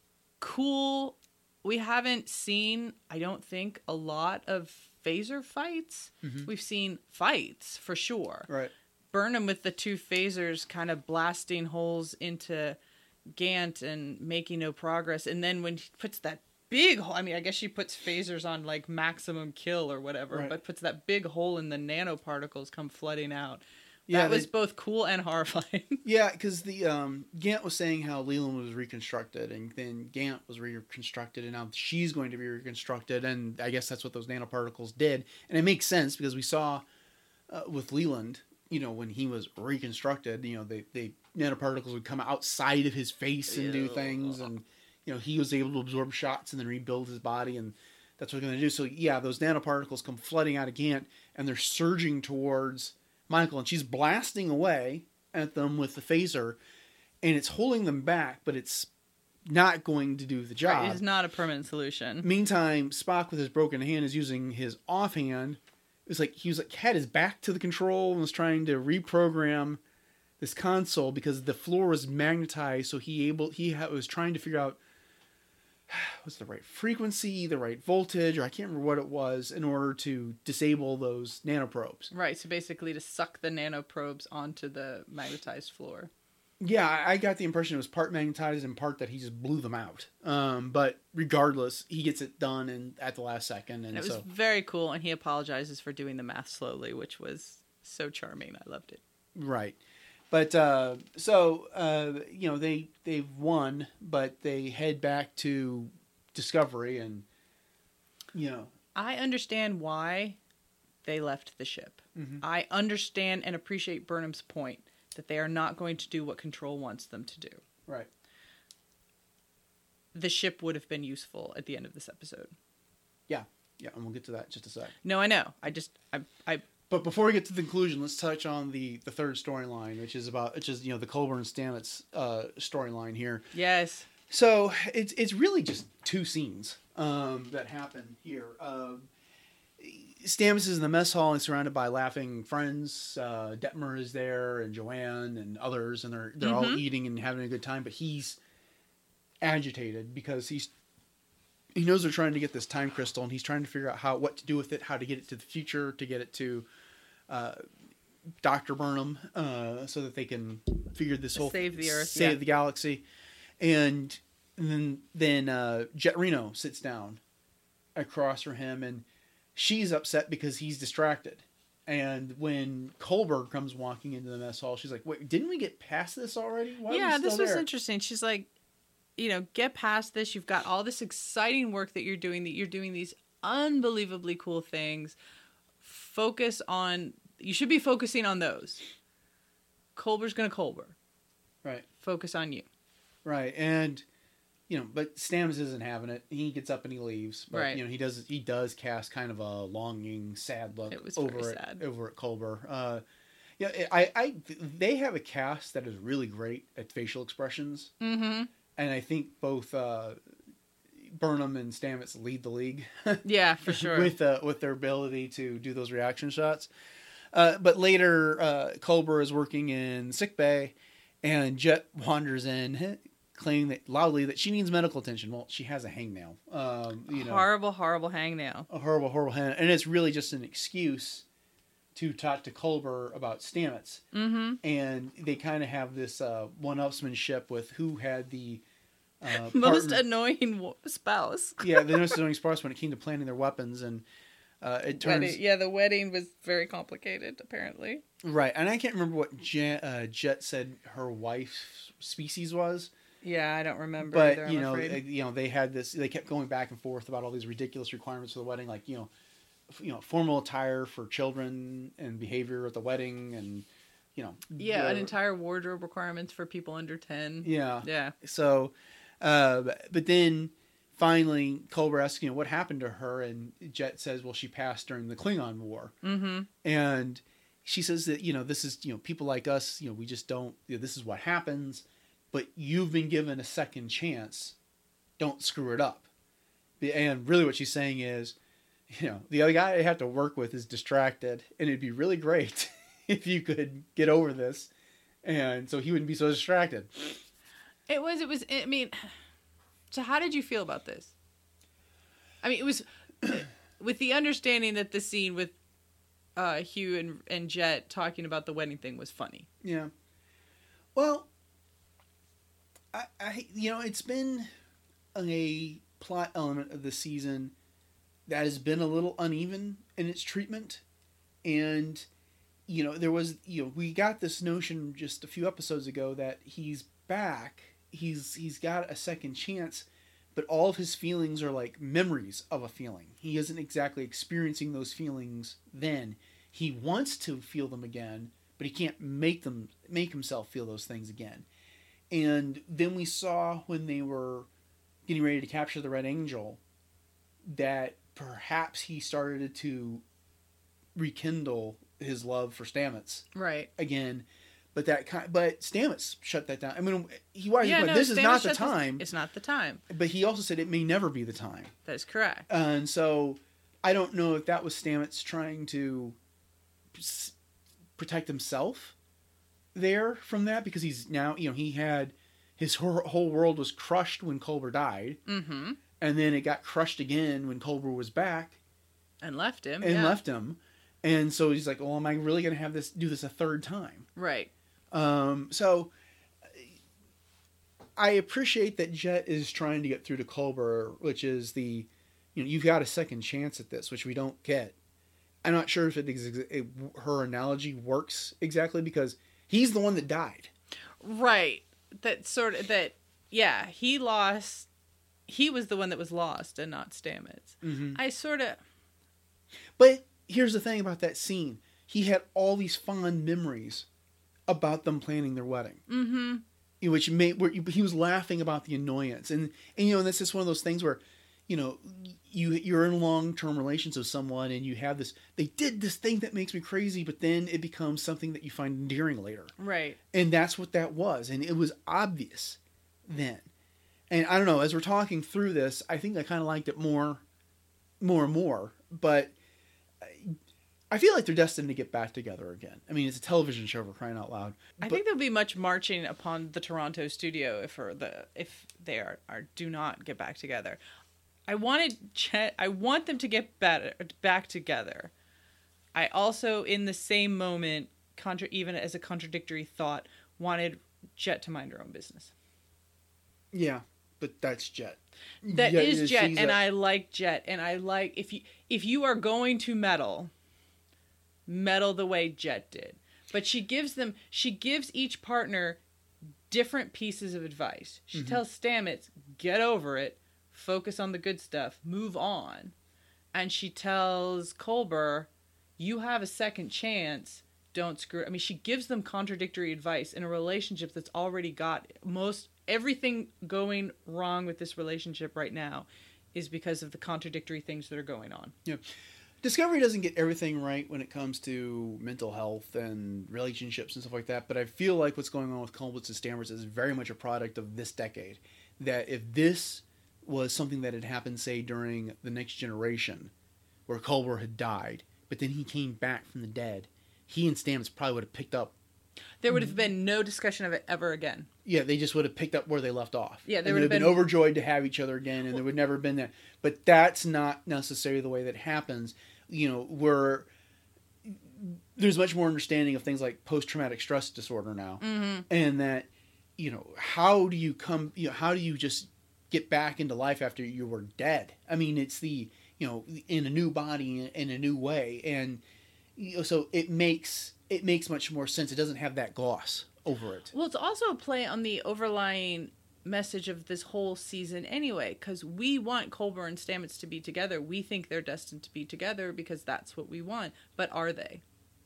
cool. We haven't seen, I don't think, a lot of phaser fights. We've seen fights for sure. Right. Burnham with the two phasers kind of blasting holes into Gant and making no progress. And then when he puts that big hole, I mean, I guess she puts phasers on like maximum kill or whatever, Right. but puts that big hole in the nanoparticles come flooding out. Yeah, that was they- both cool and horrifying. Yeah, because the um, Gant was saying how Leland was reconstructed, and then Gant was reconstructed, and now she's going to be reconstructed, and I guess that's what those nanoparticles did, and it makes sense because we saw uh, with Leland, you know, when he was reconstructed, you know, they they nanoparticles would come outside of his face and do Ew. things, and you know, he was able to absorb shots and then rebuild his body, and that's what they're going to do. So yeah, those nanoparticles come flooding out of Gant, and they're surging towards Michael, and she's blasting away at them with the phaser, and it's holding them back, but it's not going to do the job. Right, it's not a permanent solution. Meantime, Spock with his broken hand is using his offhand. It was like he was like had his back to the control and was trying to reprogram this console because the floor was magnetized. So he able he ha- was trying to figure out what's the right frequency, the right voltage, or I can't remember what it was, in order to disable those nanoprobes. Right, so basically to suck the nanoprobes onto the magnetized floor. Yeah, I I got the impression it was part magnetized and part that he just blew them out. Um, but regardless, he gets it done and at the last second, and, And it was so very cool, and he apologizes for doing the math slowly, which was so charming. I loved it. right. But uh, so uh, you know they they've won, but they head back to Discovery, and you know I understand why they left the ship. Mhm. I understand and appreciate Burnham's point that they are not going to do what Control wants them to do. right. The ship would have been useful at the end of this episode. Yeah, yeah, and we'll get to that in just a sec. No, I know. I just I I But before we get to the conclusion, let's touch on the, the third storyline, which is about which is you know the Culber and Stamets uh, storyline here. yes. So it's it's really just two scenes um, that happen here. Um, Stamets is in the mess hall and surrounded by laughing friends. Uh, Detmer is there, and Joanne and others, and they're they're all Mhm. eating and having a good time. But he's agitated because he's he knows they're trying to get this time crystal, and he's trying to figure out how what to do with it, how to get it to the future, to get it to uh, Doctor Burnham, uh, so that they can figure this whole Save the Earth, save yeah. the galaxy. And then then uh, Jet Reno sits down across from him, and she's upset because he's distracted. And when Culber comes walking into the mess hall, she's like, "Wait, didn't we get past this already? Why are we Yeah, still this was there?" interesting. She's like, you know, get past this. You've got all this exciting work that you're doing, that you're doing these unbelievably cool things. Focus on, you should be focusing on those. Culber's going to Culber. Right, Focus on you. right, and you know, but Stamets isn't having it. He gets up and he leaves. But, Right. You know, he does he does cast kind of a longing, sad look It was over very at sad. over at Culber. Uh, yeah, I, I they have a cast that is really great at facial expressions, Mm-hmm. and I think both uh, Burnham and Stamets lead the league. Yeah, for sure. with uh, with their ability to do those reaction shots. Uh, but later, uh, Culber is working in sickbay, and Jet wanders in, claiming that loudly that she needs medical attention. Well, she has a hangnail. Um, you know, horrible, horrible hangnail. a horrible, horrible hangnail, and it's really just an excuse to talk to Culber about Stamets. Mm-hmm. And they kind of have this uh, one-upsmanship with who had the uh, Most partner- annoying wo- spouse. yeah, the most annoying spouse when it came to planning their weapons, and uh, it turns Wedding. Yeah, the wedding was very complicated, apparently. right. And I can't remember what Jet, uh, Jet said her wife's species was, Yeah, I don't remember but either, I'm you know, afraid. uh, you know, they had this. They kept going back and forth about all these ridiculous requirements for the wedding, like you know, f- you know, formal attire for children and behavior at the wedding, and you know, Yeah, an whatever. entire wardrobe requirements for people under ten. yeah, Yeah. So, uh, but then finally, Culber asks, you know, what happened to her, and Jet says, well, she passed during the Klingon War, Mm-hmm. and she says that you know this is you know people like us, you know, we just don't. You know, this is what happens, but you've been given a second chance. Don't screw it up. And really, what she's saying is, you know, the other guy I have to work with is distracted, and it'd be really great if you could get over this, and so he wouldn't be so distracted. It was, it was, I mean, so how did you feel about this? I mean, it was with the understanding that the scene with uh, Hugh and, and Jet talking about the wedding thing was funny. Yeah. Well, I, I you know, it's been a plot element of the season that has been a little uneven in its treatment. And, you know, there was, you know, we got this notion just a few episodes ago that he's back. He's he's got a second chance, but all of his feelings are like memories of a feeling. He isn't exactly experiencing those feelings then. He wants to feel them again, but he can't make them make himself feel those things again. And then we saw when they were getting ready to capture the Red Angel, that perhaps he started to rekindle his love for Stamets Right. again. But that kind, but Stamets shut that down. I mean, he was Yeah, like, no, this is Stamets not the shut this- time. It's not the time. But he also said it may never be the time. That is correct. And so I don't know if that was Stamets trying to s- protect himself there from that, because he's now, you know, he had his whole, whole world was crushed when Culber died. Mm-hmm. And then it got crushed again when Culber was back And left him. and yeah. left him. And so he's like, well, am I really going to have this, do this a third time? Right. Um, so I appreciate that Jet is trying to get through to Culber, which is the, you know, you've got a second chance at this, which we don't get. I'm not sure if it, it her analogy works exactly, because he's the one that died. Right. That sort of, that, yeah, he lost, he was the one that was lost and not Stamets. Mm-hmm. I sort of, But here's the thing about that scene. He had all these fond memories about them planning their wedding. mm-hmm. Which made, where he was laughing about the annoyance. And, and, you know, and that's just one of those things where, you know, you, you're in long-term relations with someone and you have this, they did this thing that makes me crazy, but then it becomes something that you find endearing later. Right. And that's what that was. And it was obvious then. And I don't know, as we're talking through this, I think I kind of liked it more, more and more. But I feel like they're destined to get back together again. I mean, it's a television show, for crying out loud. I But- think there'll be much marching upon the Toronto studio if or the if they are, are do not get back together. I wanted Jet. I want them to get better back together. I also, in the same moment, contra, even as a contradictory thought, wanted Jet to mind her own business. Yeah, but that's Jet. That Yeah, is Jet, she's and a- I like Jet, and I like if you if you are going to meddle, meddle the way Jet did. But she gives them, she gives each partner different pieces of advice. She Mm-hmm. tells Stamets, get over it, focus on the good stuff, move on. And she tells Culber, you have a second chance, don't screw. I mean, she gives them contradictory advice in a relationship that's already got most everything going wrong with this relationship right now is because of the contradictory things that are going on. Yeah. Discovery doesn't get everything right when it comes to mental health and relationships and stuff like that, but I feel like what's going on with Culbert's and Stamets is very much a product of this decade. That if this was something that had happened, say, during the Next Generation, where Culber had died, but then he came back from the dead, he and Stamets probably would have picked up. There would have been no discussion of it ever again. Yeah, they just would have picked up where they left off. Yeah, they and would have been, been- overjoyed to have each other again, and there would never have been that. But that's not necessarily the way that happens. You know, where there's much more understanding of things like post-traumatic stress disorder now, Mm-hmm. and that, you know, how do you come? You know, how do you just get back into life after you were dead? I mean, it's the, you know, in a new body in a new way, and you know, so it makes it makes much more sense. It doesn't have that gloss over it. Well, it's also a play on the overlying message of this whole season anyway, because we want Culber and Stamets to be together. We think they're destined to be together because that's what we want. But are they?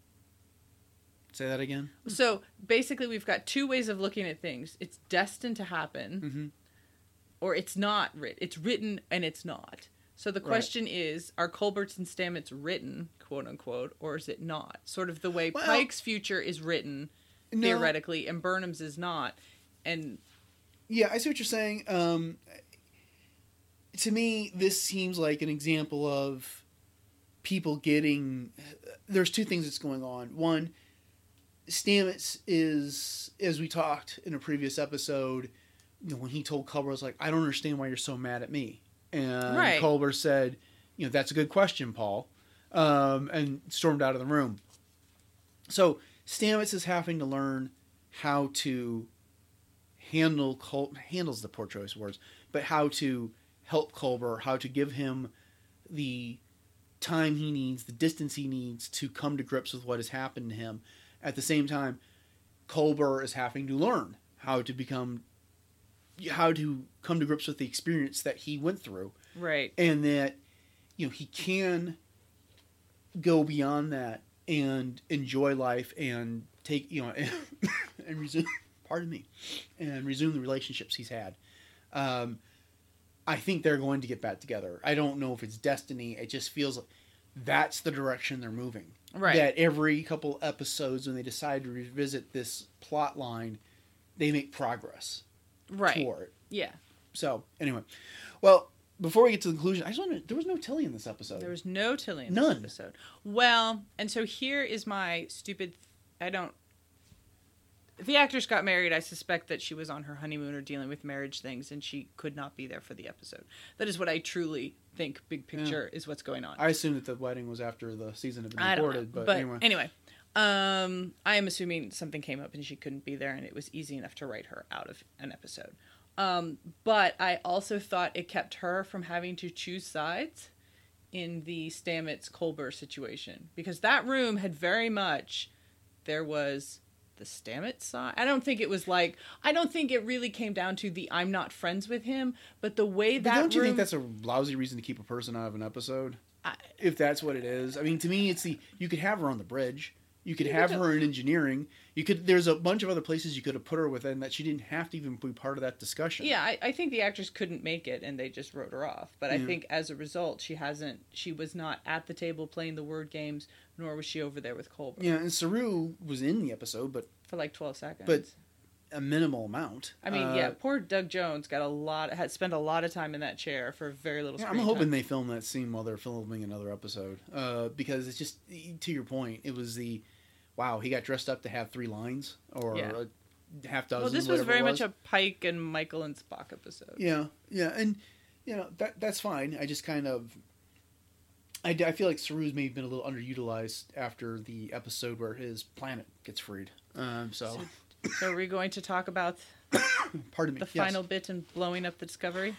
Say that again. So basically, we've got two ways of looking at things. It's destined to happen, Mm-hmm. or it's not written. It's written and it's not. So the Right. question is, are Culbert's and Stamets written, quote unquote, or is it not? Sort of the way Well- Pike's future is written, No. theoretically, and Burnham's is not. And Yeah, I see what you're saying. Um, to me, this seems like an example of people getting. There's two things that's going on. One, Stamets is, as we talked in a previous episode, you know, when he told Culber, I was like, I don't understand why you're so mad at me. And Right. Culber said, you know, that's a good question, Paul, um, and stormed out of the room. So Stamets is having to learn how to handle Cul- handles the poor choice of words, but how to help Culber, how to give him the time he needs, the distance he needs to come to grips with what has happened to him. At the same time, Culber is having to learn how to become, how to come to grips with the experience that he went through, right. and that, you know, he can go beyond that and enjoy life and take, you know, and, and resume, pardon me, and resume the relationships he's had. Um, I think they're going to get back together. I don't know if it's destiny. It just feels like that's the direction they're moving. Right. That every couple episodes, when they decide to revisit this plot line, they make progress Right. toward it. Yeah. So, anyway. Well, before we get to the conclusion, I just want to... There was no Tilly in this episode. There was no Tilly in None. this episode. Well, and so here is my stupid... I don't... If the actress got married, I suspect that she was on her honeymoon or dealing with marriage things, and she could not be there for the episode. That is what I truly think, big picture, yeah. is what's going on. I assumed that the wedding was after the season had been I recorded, don't know. but, but anyway. Anyway, um, I am assuming something came up and she couldn't be there, and it was easy enough to write her out of an episode. Um, but I also thought it kept her from having to choose sides in the Stamets-Colbert situation. Because that room had very much... There was... the Stamets side. I don't think it was like, I don't think it really came down to the I'm not friends with him, but the way but that don't you room, think that's a lousy reason to keep a person out of an episode? I, if that's what it is. I mean, to me, it's the, you could have her on the bridge. You could You have could her in engineering. You could, there's a bunch of other places you could have put her within that she didn't have to even be part of that discussion. yeah, I, I think the actress couldn't make it and they just wrote her off. But I Yeah. think as a result, she hasn't, she was not at the table playing the word games, nor was she over there with Colbert. Yeah, and Saru was in the episode, but For like twelve seconds. But a minimal amount. I mean, uh, yeah, poor Doug Jones got a lot, had spent a lot of time in that chair for very little Yeah, screen I'm hoping time. they film that scene while they're filming another episode. Uh, because it's just, to your point, it was the, wow, he got dressed up to have three lines or Yeah. a half dozen. Well, this was whatever very it much a Pike and Michael and Spock episode. Yeah, yeah, and you know that that's fine. I just kind of, I, I feel like Saru's maybe been a little underutilized after the episode where his planet gets freed. Um, so, So, so are we going to talk about pardon me. the yes. final bit in blowing up the Discovery?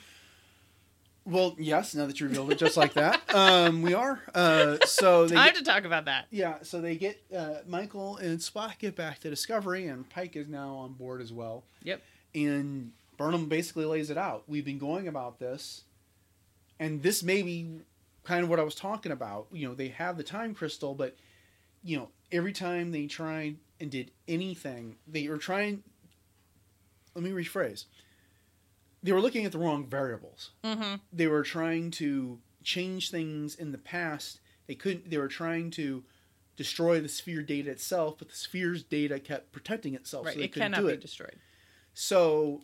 Well, yes. Now that you revealed it, just like that, um, we are. Uh, so they Time get, to talk about that. yeah. So they get uh, Michael and Spock get back to Discovery, and Pike is now on board as well. Yep. And Burnham basically lays it out. We've been going about this, and this may be kind of what I was talking about. You know, they have the time crystal, but you know, every time they tried and did anything, they were trying. Let me rephrase. They were looking at the wrong variables. Mm-hmm. They were trying to change things in the past. They couldn't. They were trying to destroy the sphere data itself, but the sphere's data kept protecting itself, Right. so they It couldn't cannot do be it. destroyed. So,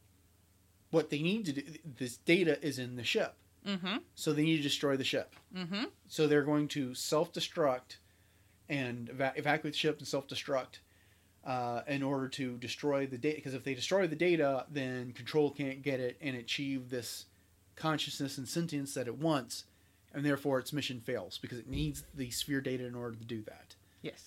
what they need to do, this data is in the ship. Mm-hmm. So they need to destroy the ship. Mm-hmm. So they're going to self-destruct and eva- evacuate the ship and self-destruct uh, in order to destroy the data. Because if they destroy the data, then Control can't get it and achieve this consciousness and sentience that it wants, and therefore its mission fails because it needs the sphere data in order to do that. Yes.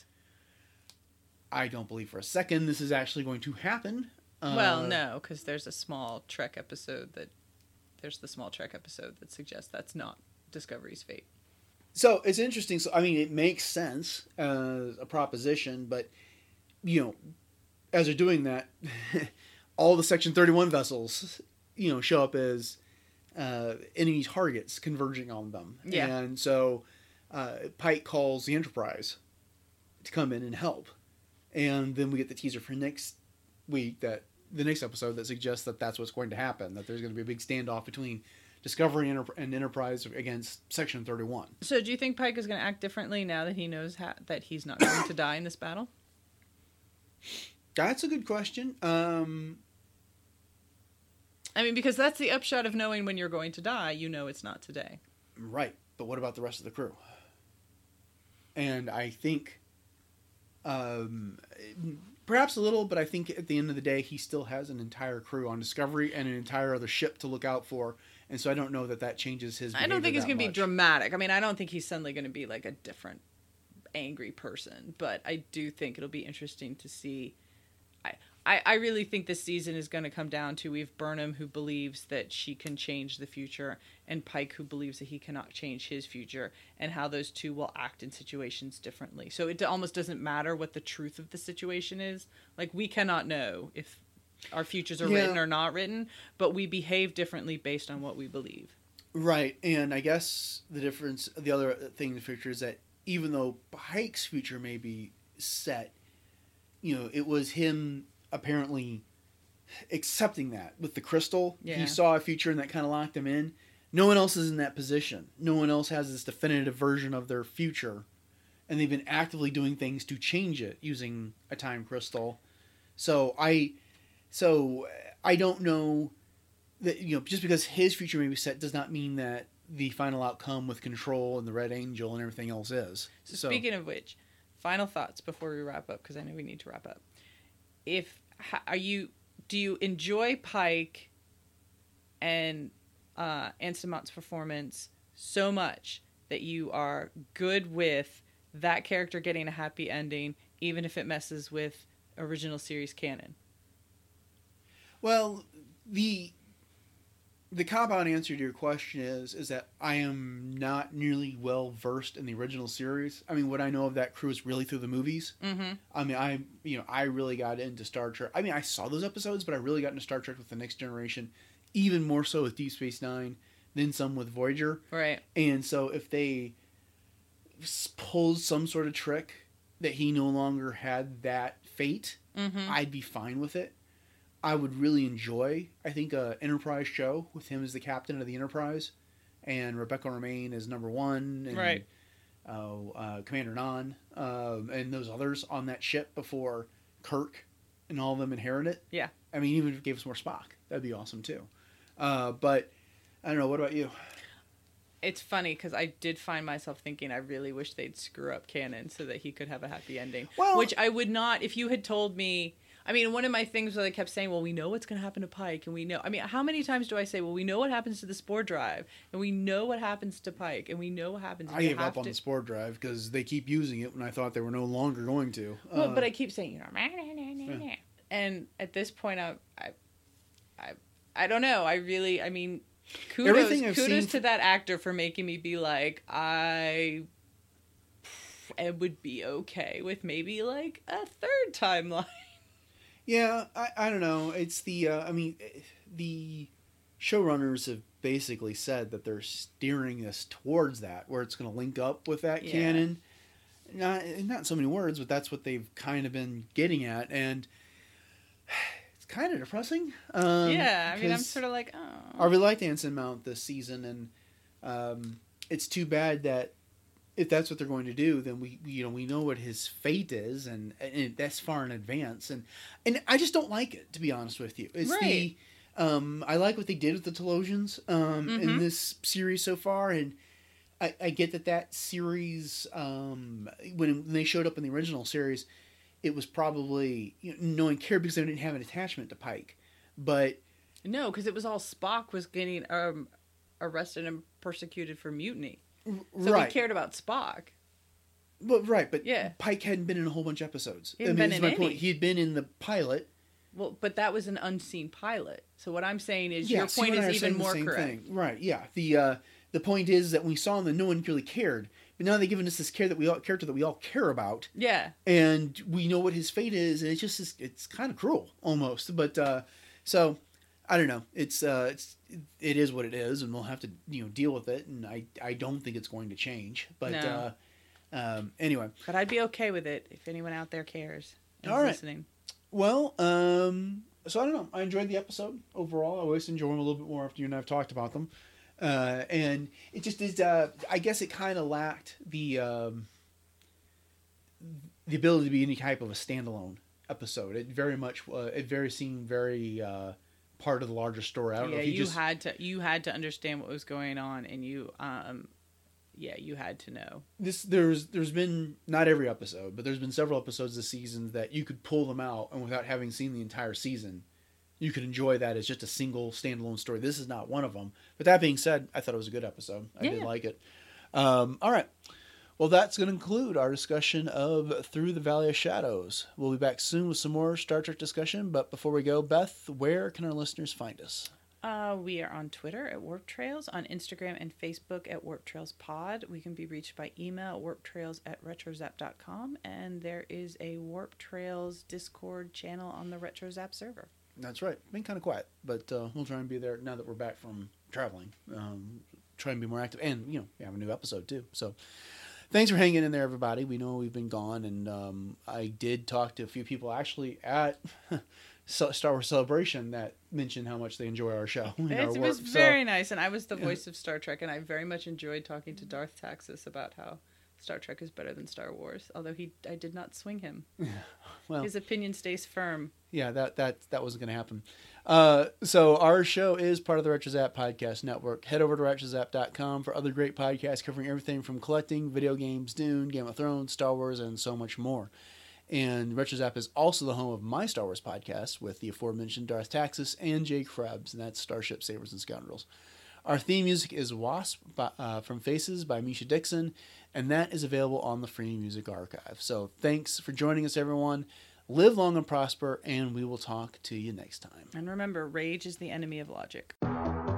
I don't believe for a second this is actually going to happen. Well, Uh, no, because there's a small Trek episode that there's the small Trek episode that suggests that's not Discovery's fate. So it's interesting. So I mean, it makes sense as a proposition, but you know, as they're doing that, all the Section thirty-one vessels, you know, show up as uh, enemy targets converging on them. Yeah. And so uh, Pike calls the Enterprise to come in and help, and then we get the teaser for next week that the next episode that suggests that that's what's going to happen. That there's going to be a big standoff between Discovery and, Enter- and Enterprise against Section thirty-one. So, do you think Pike is going to act differently now that he knows ha- that he's not going to die in this battle? That's a good question. Um, I mean, because that's the upshot of knowing when you're going to die. You know it's not today. right, but what about the rest of the crew? And I think, um, perhaps a little, but I think at the end of the day, he still has an entire crew on Discovery and an entire other ship to look out for. And so I don't know that that changes his I don't think behavior it's that going to be much. dramatic. I mean, I don't think he's suddenly going to be like a different angry person, but I do think it'll be interesting to see. I, I, I really think this season is going to come down to we've Burnham who believes that she can change the future and Pike who believes that he cannot change his future, and how those two will act in situations differently. So it almost doesn't matter what the truth of the situation is. Like, we cannot know if our futures are Yeah. written or not written, but we behave differently based on what we believe. Right, and I guess the difference, the other thing in the future is that even though Pike's future may be set, you know, it was him apparently accepting that with the crystal. Yeah. He saw a future and that kind of locked him in. No one else is in that position. No one else has this definitive version of their future. And they've been actively doing things to change it using a time crystal. So I, so I don't know that, you know, just because his future may be set does not mean that the final outcome with Control and the Red Angel and everything else is. So, so speaking of which, final thoughts before we wrap up, because I know we need to wrap up. If are you, do you enjoy Pike and uh, Anson Mount's performance so much that you are good with that character getting a happy ending, even if it messes with original series canon? Well, the the cop-out answer to your question is is that I am not nearly well versed in the original series. I mean, what I know of that crew is really through the movies. Mm-hmm. I mean, I you know I really got into Star Trek. I mean, I saw those episodes, but I really got into Star Trek with the Next Generation, even more so with Deep Space Nine, then some with Voyager. Right. And so if they pulled some sort of trick that he no longer had that fate, mm-hmm. I'd be fine with it. I would really enjoy, I think, a Enterprise show with him as the captain of the Enterprise, and Rebecca Romaine as number one, and right. uh, uh, Commander Nhan, um, and those others on that ship before Kirk and all of them inherit it. Yeah. I mean, even if it gave us more Spock, that'd be awesome too. Uh, but I don't know. What about you? It's funny because I did find myself thinking I really wish they'd screw up canon so that he could have a happy ending. Well, which I would not if you had told me. I mean, one of my things was I kept saying, well, we know what's going to happen to Pike, and we know. I mean, how many times do I say, well, we know what happens to the Spore Drive, and we know what happens to Pike, and we know what happens. I gave up on to... the Spore Drive because they keep using it when I thought they were no longer going to. Well, uh, but I keep saying, you know, nah, nah, nah, nah, yeah. And at this point, I, I, I, I don't know. I really, I mean, kudos, Everything I've kudos seen... to that actor for making me be like, I, I would be okay with maybe like a third timeline. Yeah, I, I don't know. It's the, uh, I mean, the showrunners have basically said that they're steering us towards that, where it's going to link up with that yeah. canon. Not, not in so many words, but that's what they've kind of been getting at, and it's kind of depressing. Um, yeah, I mean, I'm sort of like, oh. I really liked Anson Mount this season, and um, it's too bad that if that's what they're going to do, then we, you know, we know what his fate is, and, and that's far in advance, and and I just don't like it, to be honest with you. It's right. the, um, I like what they did with the Telosians um, mm-hmm. in this series so far, and I, I get that that series, um, when they showed up in the original series, it was probably, you know, no one cared because they didn't have an attachment to Pike, but no, because it was all Spock was getting um, arrested and persecuted for mutiny. So right. we cared about Spock. Well, right, but yeah. Pike hadn't been in a whole bunch of episodes. He hadn't I mean, been in my any. point. He had been in the pilot. Well, but that was an unseen pilot. So what I'm saying is yeah, your point is even more correct. Thing. Right, yeah. The uh, the point is that when we saw him, that no one really cared. But now they've given us this care that we all, character that we all care about. Yeah. And we know what his fate is, and it's just, it's, it's kind of cruel, almost. But, uh, so... I don't know. It's uh, it's it is what it is, and we'll have to you know deal with it. And I, I don't think it's going to change. But no. uh, um, anyway. But I'd be okay with it if anyone out there cares. And All is right. Listening. Well, um, so I don't know. I enjoyed the episode overall. I always enjoy them a little bit more after you and I have talked about them. Uh, and it just is. Uh, I guess it kind of lacked the um, the ability to be any type of a standalone episode. It very much. Uh, it very seemed very. Uh, part of the larger story. I don't yeah, know if you, you just... had to you had to understand what was going on, and you um yeah, you had to know. This there's there's been not every episode, but there's been several episodes this season that you could pull them out, and without having seen the entire season, you could enjoy that as just a single standalone story. This is not one of them. But that being said, I thought it was a good episode. I yeah. did like it. Um, all right. Well, that's going to conclude our discussion of Through the Valley of Shadows. We'll be back soon with some more Star Trek discussion. But before we go, Beth, where can our listeners find us? Uh, we are on Twitter at Warp Trails, on Instagram and Facebook at Warp Trails Pod. We can be reached by email at warptrails at retrozap dot com. And there is a Warp Trails Discord channel on the RetroZap server. That's right. Been kind of quiet, but uh, we'll try and be there now that we're back from traveling. Um, try and be more active. And, you know, we have a new episode, too. So... Thanks for hanging in there, everybody. We know we've been gone, and um, I did talk to a few people actually at Ce- Star Wars Celebration that mentioned how much they enjoy our show. and our It work. was So- very nice, and I was the voice of Star Trek, and I very much enjoyed talking to Darth Taxis about how Star Trek is better than Star Wars. Although he, I did not swing him. well, His opinion stays firm. yeah, that that that wasn't going to happen. Uh, so our show is part of the RetroZap Podcast Network. Head over to retrozap dot com for other great podcasts covering everything from collecting, video games, Dune, Game of Thrones, Star Wars, and so much more. And RetroZap is also the home of my Star Wars podcast with the aforementioned Darth Taxis and Jake Krebs, and that's Starship Sabers and Scoundrels. Our theme music is Wasp by, uh, from Faces by Misha Dixon, and that is available on the Free Music Archive. So thanks for joining us, everyone. Live long and prosper, and we will talk to you next time. And remember, rage is the enemy of logic.